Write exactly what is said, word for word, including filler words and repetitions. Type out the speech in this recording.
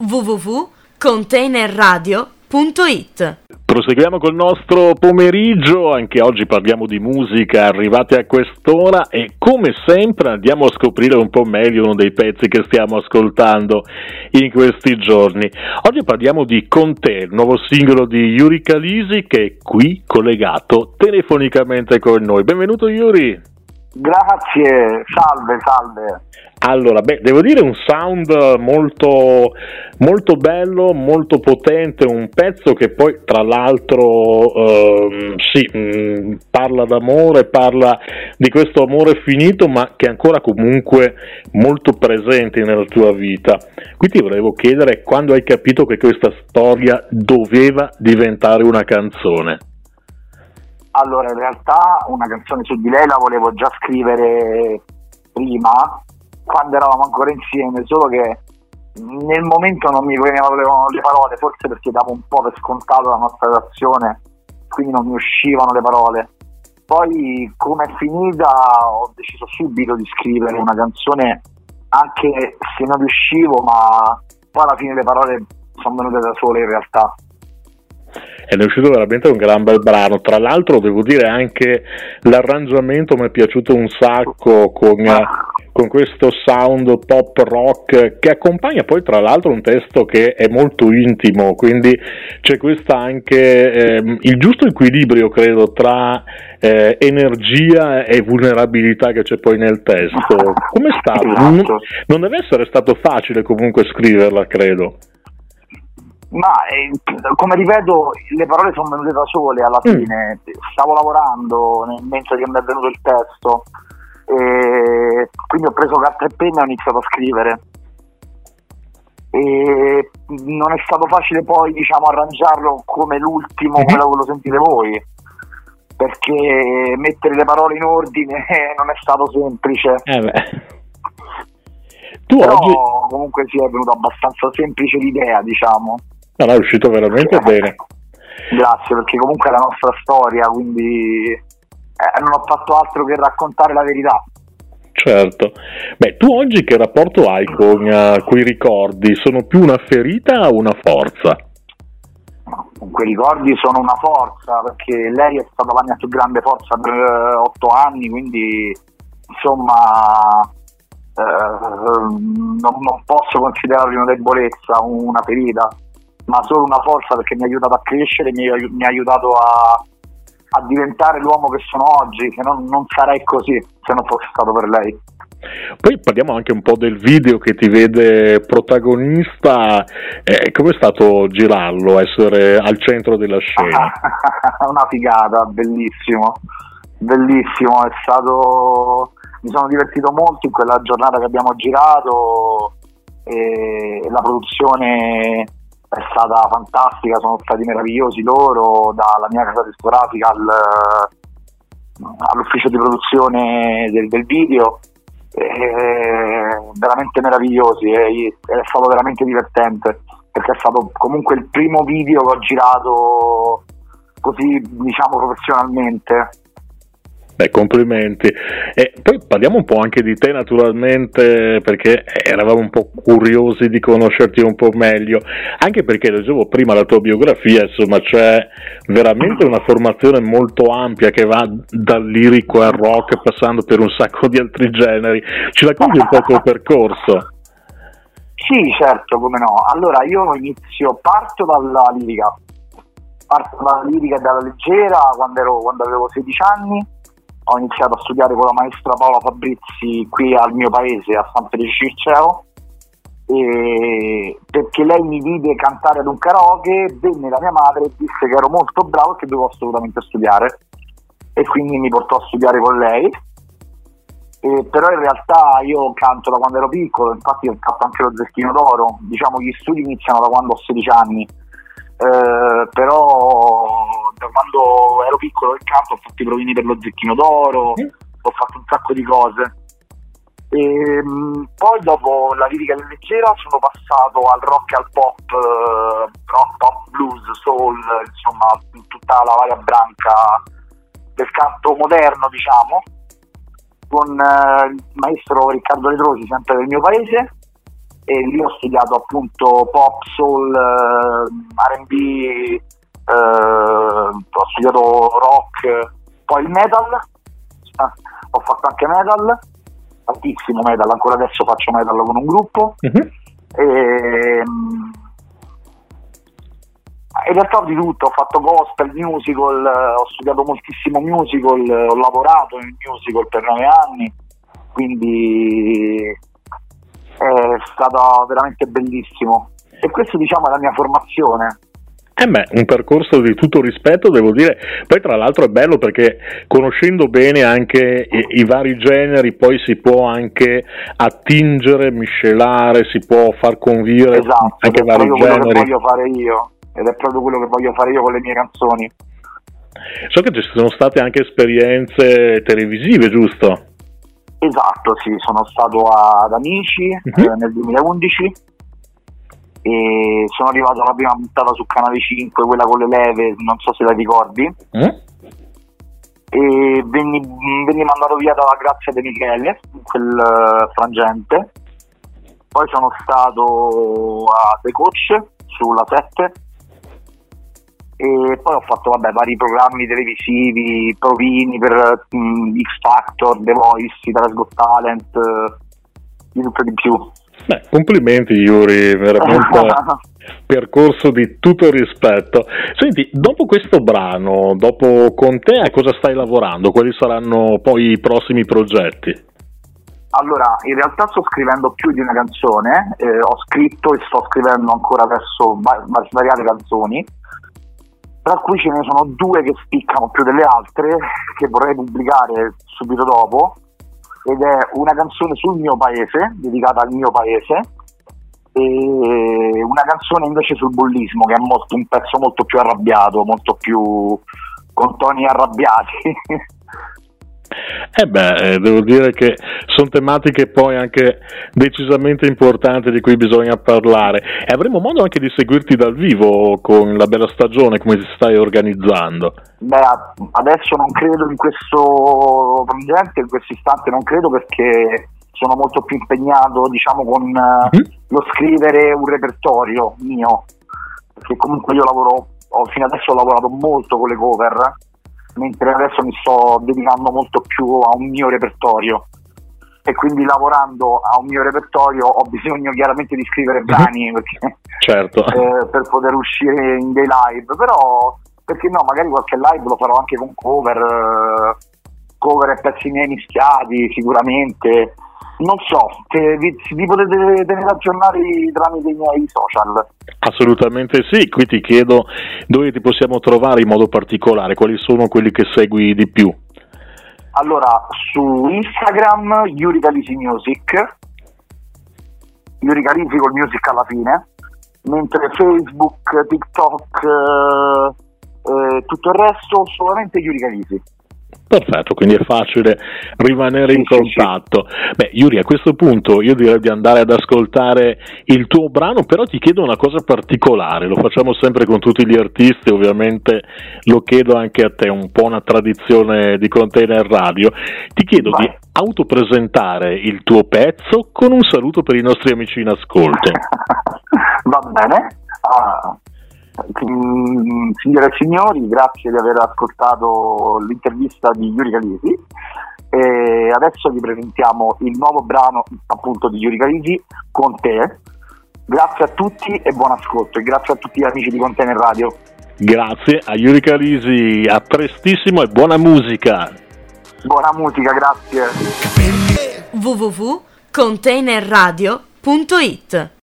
w w w punto container radio punto it. Proseguiamo col nostro pomeriggio, anche oggi parliamo di musica, arrivati a quest'ora, e come sempre andiamo a scoprire un po' meglio uno dei pezzi che stiamo ascoltando in questi giorni. Oggi parliamo di Con te, il nuovo singolo di Yuri Calisi, che è qui collegato telefonicamente con noi. Benvenuto Yuri! Grazie, salve, salve. Allora, beh, devo dire un sound molto, molto bello, molto potente, un pezzo che poi tra l'altro ehm, sì, mh, parla d'amore, parla di questo amore finito, ma che è ancora comunque molto presente nella tua vita. Quindi ti volevo chiedere quando hai capito che questa storia doveva diventare una canzone. Allora, in realtà una canzone su di lei la volevo già scrivere prima, quando eravamo ancora insieme, solo che nel momento non mi venivano le parole, forse perché davo un po' per scontato la nostra relazione, quindi non mi uscivano le parole. Poi, come è finita, ho deciso subito di scrivere una canzone, anche se non riuscivo, ma poi alla fine le parole sono venute da sole in realtà. Ed è uscito veramente un gran bel brano. Tra l'altro devo dire anche l'arrangiamento mi è piaciuto un sacco, con, con questo sound pop rock che accompagna poi tra l'altro un testo che è molto intimo, quindi c'è questa anche eh, il giusto equilibrio, credo, tra eh, energia e vulnerabilità che c'è poi nel testo. Com'è stato? Non, non deve essere stato facile comunque scriverla, credo. Ma eh, come ripeto, le parole sono venute da sole alla fine. Mm. Stavo lavorando nel mentre che mi è venuto il testo, e quindi ho preso carta e penna e ho iniziato a scrivere. E non è stato facile poi, diciamo, arrangiarlo come l'ultimo, mm-hmm. come lo sentite voi, perché mettere le parole in ordine non è stato semplice. Eh beh. Tu Però oggi... comunque sì, è venuta abbastanza semplice l'idea, diciamo. No, è uscito veramente bene. Grazie, perché comunque è la nostra storia, quindi eh, non ho fatto altro che raccontare la verità. Certo. Beh, tu oggi che rapporto hai con uh, quei ricordi? Sono più una ferita o una forza? No, quei ricordi sono una forza, perché lei è stata la mia più grande forza per uh, otto anni, quindi insomma uh, non, non posso considerarli una debolezza, una ferita, ma solo una forza, perché mi ha aiutato a crescere, mi ha, mi ha aiutato a, a diventare l'uomo che sono oggi, che non, non sarei così se non fosse stato per lei. Poi parliamo anche un po' del video che ti vede protagonista. Eh, com'è stato girarlo, essere al centro della scena? Una figata, bellissimo, bellissimo, è stato... mi sono divertito molto in quella giornata che abbiamo girato, e la produzione è stata fantastica, sono stati meravigliosi loro, dalla mia casa discografica al, all'ufficio di produzione del, del video, eh, veramente meravigliosi, eh, è stato veramente divertente, perché è stato comunque il primo video che ho girato così, diciamo, professionalmente. Beh, complimenti. E poi parliamo un po' anche di te, naturalmente, perché eravamo un po' curiosi di conoscerti un po' meglio, anche perché leggevo prima la tua biografia, insomma c'è veramente una formazione molto ampia che va dal lirico al rock, passando per un sacco di altri generi. Ci racconti un po' il tuo percorso? Sì, certo, come no. Allora io inizio, parto dalla lirica, parto dalla lirica e dalla leggera quando, ero, quando avevo sedici anni. Ho iniziato a studiare con la maestra Paola Fabrizi qui al mio paese, a San Felice Circeo, e perché lei mi vide cantare ad un karaoke, venne la mia madre e disse che ero molto bravo e che dovevo assolutamente studiare, e quindi mi portò a studiare con lei. E però in realtà io canto da quando ero piccolo, infatti ho fatto anche lo Zecchino d'Oro, diciamo gli studi iniziano da quando ho sedici anni. Eh, però da quando ero piccolo del canto ho fatto i provini per lo Zecchino d'Oro, mm. ho fatto un sacco di cose, e mh, poi dopo la lirica leggera sono passato al rock e al pop, eh, rock, pop, blues, soul, insomma tutta la varia branca del canto moderno, diciamo, con eh, il maestro Riccardo Retrosi, sempre del mio paese. e lì ho studiato appunto pop, soul, R and B, eh, ho studiato rock, poi il metal, ah, ho fatto anche metal, tantissimo metal, ancora adesso faccio metal con un gruppo. Mm-hmm. E, in realtà di tutto, ho fatto gospel, musical, ho studiato moltissimo musical, ho lavorato in musical per nove anni, quindi è stato veramente bellissimo, e questo diciamo è la mia formazione. Eh beh, un percorso di tutto rispetto, devo dire. Poi tra l'altro è bello perché conoscendo bene anche i, i vari generi poi si può anche attingere, miscelare, si può far convivere, esatto, anche vari generi. Quello che voglio fare io, ed è proprio quello che voglio fare io con le mie canzoni. So che ci sono state anche esperienze televisive, giusto? Esatto, sì, sono stato ad Amici uh-huh. eh, nel duemilaundici e sono arrivato alla prima puntata su Canale cinque, quella con le leve, non so se la ricordi, uh-huh. e venni, venni mandato via dalla Grazia De Michele in quel frangente. Poi sono stato a The Coach sulla sette e poi ho fatto vabbè vari programmi televisivi, provini per um, X Factor, The Voice, Italia's Got Talent, uh, di tutto di più. Beh, complimenti Yuri, veramente percorso di tutto rispetto. Senti, dopo questo brano, dopo Con te, a cosa stai lavorando? Quali saranno poi i prossimi progetti? Allora, in realtà sto scrivendo più di una canzone, eh, ho scritto e sto scrivendo ancora adesso va- svariate canzoni, tra cui ce ne sono due che spiccano più delle altre, che vorrei pubblicare subito dopo, ed è una canzone sul mio paese, dedicata al mio paese, e una canzone invece sul bullismo, che è molto, un pezzo molto più arrabbiato, molto più con toni arrabbiati. Eh beh, devo dire che sono tematiche poi anche decisamente importanti di cui bisogna parlare, e avremo modo anche di seguirti dal vivo con la bella stagione, come ti stai organizzando. Beh, adesso non credo in questo frangente, in questo istante non credo, perché sono molto più impegnato diciamo con mm-hmm. lo scrivere un repertorio mio, perché comunque io lavoro, ho, fino adesso ho lavorato molto con le cover, mentre adesso mi sto dedicando molto più a un mio repertorio, e quindi lavorando a un mio repertorio ho bisogno chiaramente di scrivere brani perché, certo. eh, per poter uscire in dei live, però perché no, magari qualche live lo farò anche con cover, eh, cover e pezzi miei mischiati sicuramente, non so, che vi, vi potete tenere aggiornati tramite i miei social. Assolutamente sì, qui ti chiedo dove ti possiamo trovare in modo particolare, quali sono quelli che segui di più? Allora, su Instagram Yuri Calisi Music, Yuri Calisi col music alla fine, mentre Facebook, TikTok, eh, eh, tutto il resto solamente Yuri Calisi. Perfetto, quindi è facile rimanere sì, in contatto. Sì, sì. Beh, Yuri, a questo punto io direi di andare ad ascoltare il tuo brano, però ti chiedo una cosa particolare, lo facciamo sempre con tutti gli artisti, ovviamente lo chiedo anche a te, un po' una tradizione di Container Radio. Ti chiedo Vai. di autopresentare il tuo pezzo con un saluto per i nostri amici in ascolto. Va bene. Ah. Signore e signori, grazie di aver ascoltato l'intervista di Yuri Calisi, e adesso vi presentiamo il nuovo brano appunto di Yuri Calisi, Con te. Grazie a tutti e buon ascolto, e grazie a tutti gli amici di Container Radio. Grazie a Yuri Calisi, a prestissimo e buona musica. Buona musica, grazie. w w w punto container radio punto it